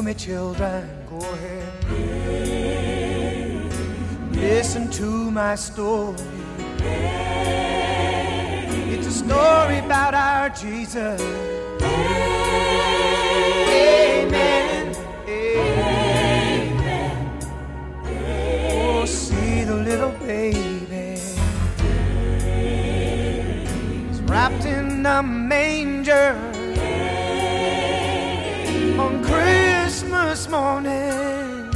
me, children, go ahead. Listen to my story. It's a story about our Jesus. Amen. Amen. Oh, see the little baby. He's wrapped in a manger on Christmas morning.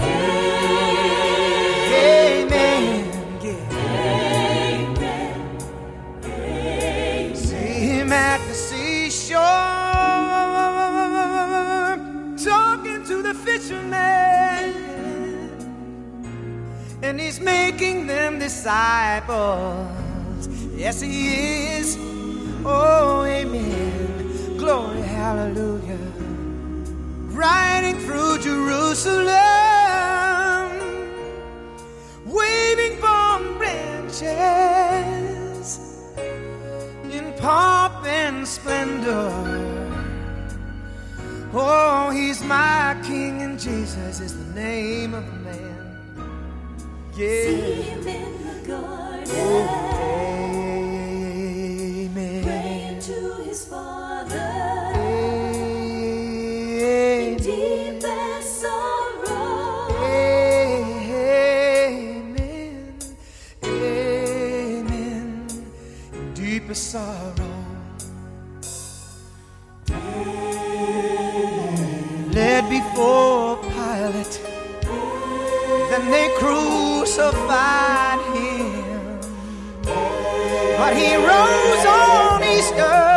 Amen. Yeah. See him at the seashore, talking to the fishermen, and he's making them disciples. Yes, he is. Oh, amen. Glory, hallelujah. Riding through Jerusalem, waving palm branches in pomp and splendor. Oh, he's my King, and Jesus is the name of the man. Yeah. See him in the garden, Amen. praying to his Father. Sorrow, led before Pilate, then they crucified him, but he rose on Easter.